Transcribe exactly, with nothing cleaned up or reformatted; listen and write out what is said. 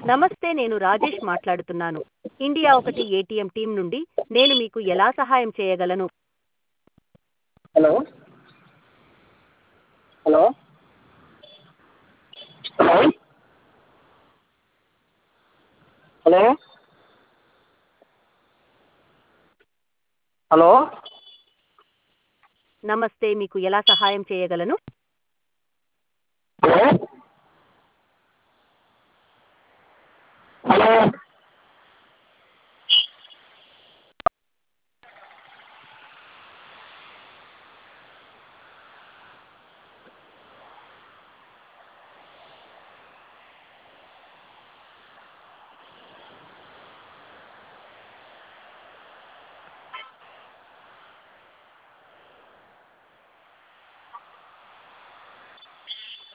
నమస్తే, నేను రాజేష్ మాట్లాడుతున్నాను. ఇండియా ఒకటి ఏటీఎం టీం నుండి. నేను మీకు ఎలా సహాయం చేయగలను? Hello hello hello hello hello నమస్తే, మీకు ఎలా సహాయం చేయగలను? Hello hello